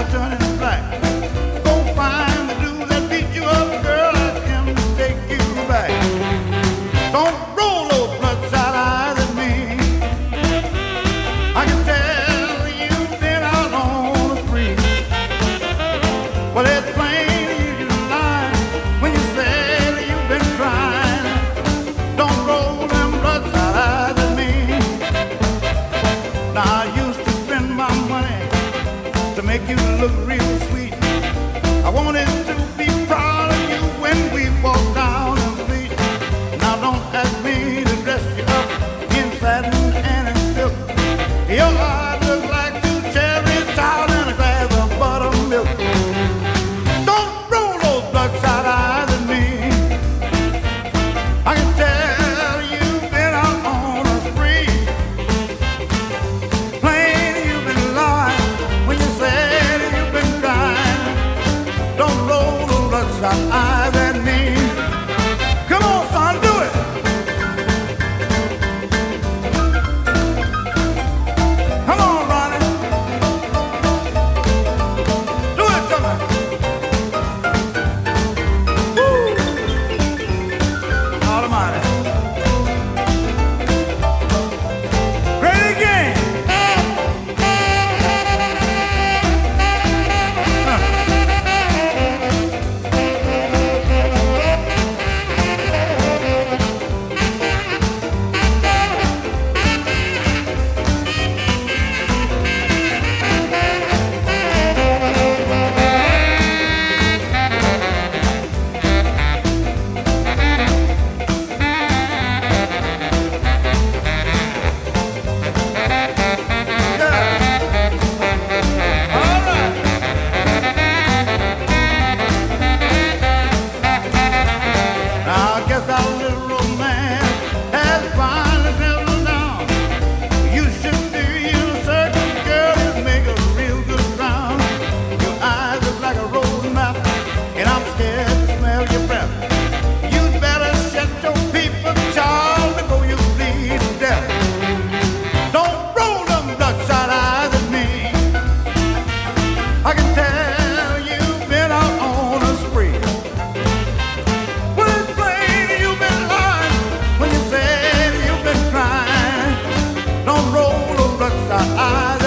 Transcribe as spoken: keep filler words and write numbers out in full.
turning black. Go find the dude that beat you up, girl, ask him to take you back. Don't roll those bloodshot eyes at me. I can tell you've been out on the spree. Well, it's plain you're lying when you say that you've been crying. Don't roll them bloodshot eyes at me. Now I used to spend my money to make you look real sweet. I wanted to be proud of you when we walk down the street. Now don't ask me to dress you up in satin and in silk. Your eyes look like two cherries tied in a glass of buttermilk. Don't roll those bloodshot eyes at me. I can tell you've been out on a spree. Plain you've been lying when you said you've been crying. Don't roll those bloodshot eyes at me. Come on, son, do it. Come on, Ronnie. Do it to me. Woo! Almighty. Great again. Huh. Now I guess our little romance has finally settled down. You should do you a circus, girl, and make a real good round. Your eyes look like a road map, and I'm scared to smell your breath. You'd better shut your peepers, child, before you bleed to death. Don't roll them bloodshot eyes at me. I can tell you've been out on a spree. Well, it's plain you've been lying when you said you've been crying. Don't roll those bloodshot eyes